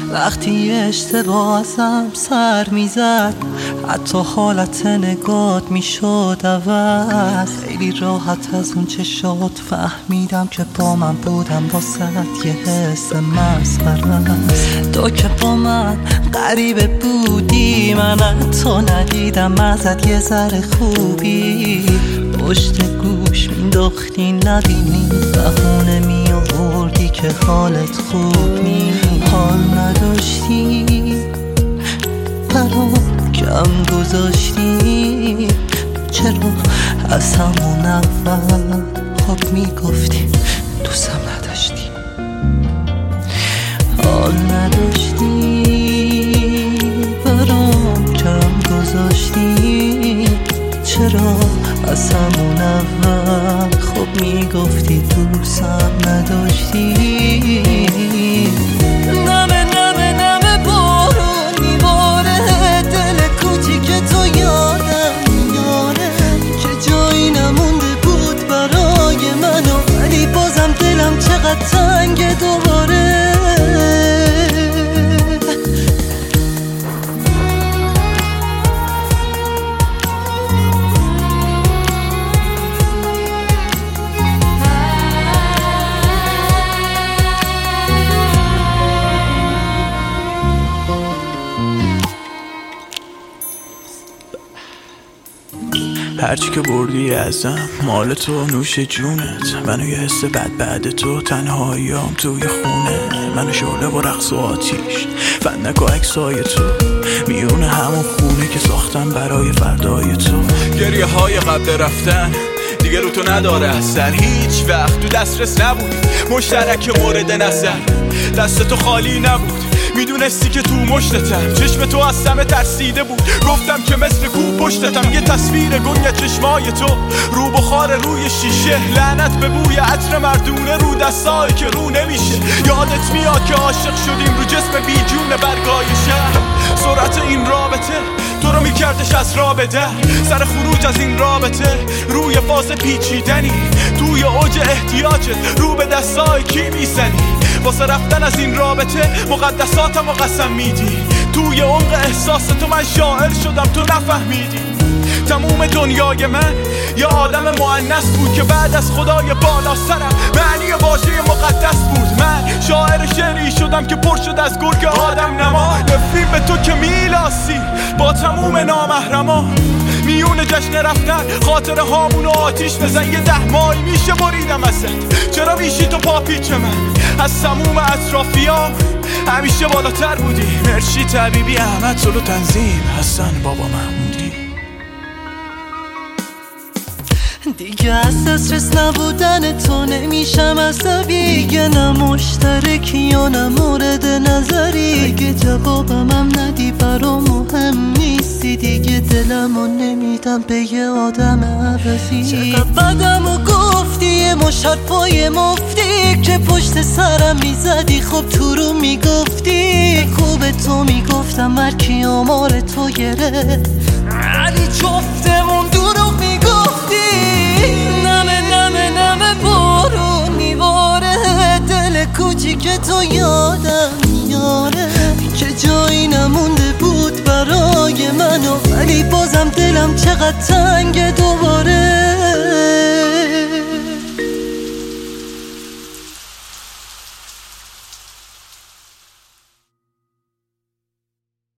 وقتی اشتباه ازم سر میزد، حتی حالت نگات میشد عوض. خیلی راحت از اون چشات فهمیدم که با من بودم واسه یه حس مسخره. تو که با من غریبه بودی، من حتی ندیدم ازت یه ذره خوبی. پشت گوش مینداختی نبینی، بهونه میآوردی که حالت خوب نی. حال نداشتی برام کم گذاشتی، چرا از همون اول خب میگفتی دوستم نداشتی. حال نداشتی برام کم گذاشتی، چرا از همون اول خب میگفتی دوستم نداشتی. نمه نمه نمه بارون میباره، دل کوچیک تو یادم میاره که جایی نمونده بود برای منو، ولی بازم دلم چقدر تنگ دوباره. هرچی که بردی ازم مال تو، نوش جونت. منو یه حس بد بعد تو، تنهاییام توی خونه. منو شعله و رقص و آتیش، فندک و عکسای تو، میونه همون خونه که ساختم برای فردای تو. گریه های قبل رفتن دیگه رو تو نداره اثر، هیچ وقت تو دسترس نبود مشترک مورد نظر. دست تو خالی نبود، میدونستی که تو مشتتم. چشم تو از سمه ترسیده بود، گفتم که مثل کو پشتتم. یه تصویر گنگ چشمای تو رو بخار روی شیشه، لعنت به بوی عطر مردونه رو دستایی که رو نمیشه. یادت میاد که عاشق شدیم رو جسم بیجون برگای شهر. سرعت این رابطه تو رو میکردش از رابطه، سر خروج از این رابطه روی فاز پیچیدنی، توی اوج احتیاجت رو به دستای کی میزنی. واسه رفتن از این رابطه مقدساتم و قسم میدی، توی عمق احساس تو من شاعر شدم تو نفهمیدی. تموم دنیای من یه آدم مؤنث بود که بعد از خدای بالا سرم معنی واژه مقدس بود. من شاعر شعری شدم که پر شد از گرگ آدم نما. نفرین به تو که میلاسی با تموم نامحرمان، میون جشن رفتن خاطره هامون و آتیش بزن. یه 10 ماهی میشه بریدم ازت، چرا میشی تو پاپیچ من از تموم اطرافیام؟ همیشه بالاتر بودی، مرشی طبیبی احمد سلو تنظیم حسن بابا محمودی. دیگه از دسترس نبودن تو نمیشم عصبی، نه مشترکی یا نه مورد نظری. اگه جوابم هم ندی برام مهم نیستی، دیگه دلمو نمیدم به یه آدم عوضی. چقدر بدمو گفتی یه مش حرفای مفتی که پشت سرم میزدی، خب تو رو میگفتی. خوب تو میگفتم مرکی آمار تو گره، علی جفتمون دروغ میگفتی. نمه نمه نمه بارون میباره، دل کوچیک تو یادم میاره که جایی نمونده بود برای منو، ولی بازم دلم چقدر تنگ دوباره.